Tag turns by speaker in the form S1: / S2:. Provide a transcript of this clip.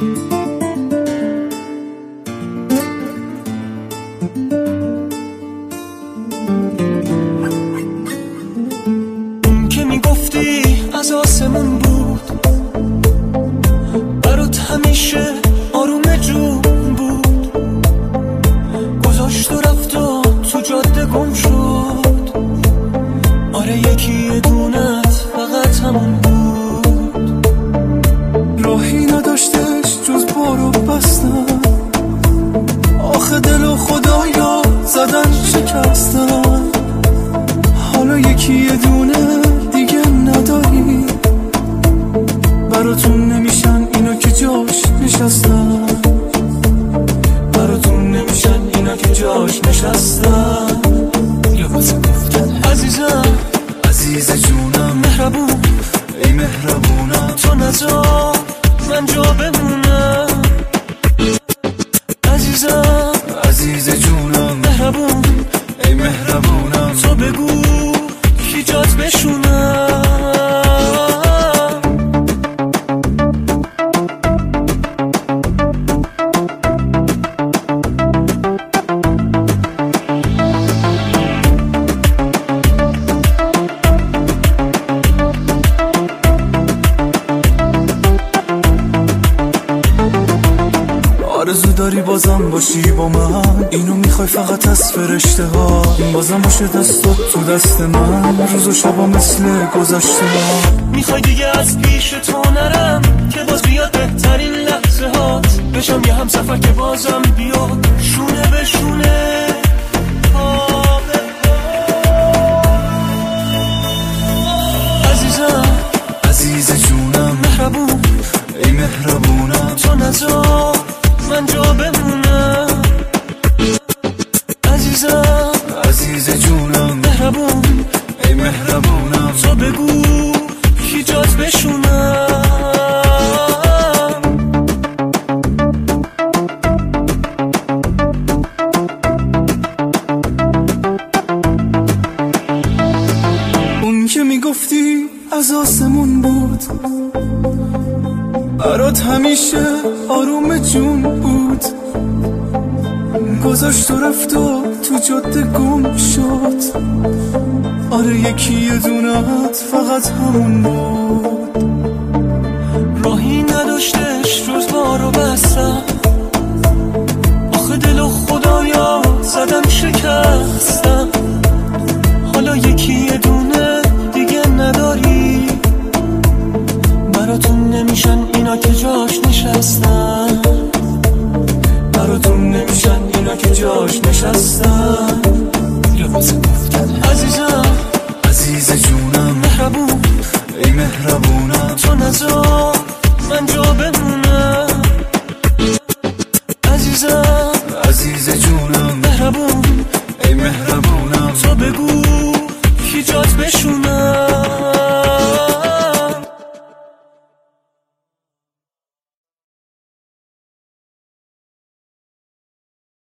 S1: اون که میگفتی از آسمون بود، برات همیشه آروم جون بود، گذاشت و رفت و تو جاده گم شد. آره یکی دونت فقط همون بود، راهی نداشتش جز بارو بستن. آخه دل و خدایا زدن شکستن. حالا یکی دونه دیگه نداری، براتون نمیشن اینا که جاش نشستن. براتون نمیشن اینا که جاش نشستن. لباس گفتن عزیزم، عزیز جونم، مهربون، ای مهربونم، تو نذار من جا بمونم. عزیزم، عزیز جونم، مهربون، ای مهربونم، تو بگو کی جات بشونم. آرزو داری بازم باشی با من، اینو میخوای فقط از فرشته ها. بازم باشه دستت تو دست من، روز و شبا مثل گذشته ها. میخوای دیگه از پیش تو نرم که باز بیاد بهترین لحظه هات، بشم یه هم سفر که بازم بیاد شونه به شونه. عزیزم، عزیز جونم، مهربون، ای مهربونم، تو نذار من جا بمونم. عزیزم، عزیز جونم، مهربون، ای مهربونم، تو بگو کی جات بشونم. اون که میگفتی از آسمون بود، برات همیشه آروم جون بود، گذاشت و رفت و تو جاده گم شد. آره یکی دونت فقط همون بود، راهی نداشتش جز بارو بستن. آخه دل و خدایا زدن شکستن. حالا یکی دونه دیگه نداری، براتون نمیشن اینا که جاش نشستن. براتون نمیشن اینا که جاش نشستن. لباس گفتن عزیزم، عزیز جونم، مهربون، ای مهربونم، تو نذار من جا بمونم. عزیزم،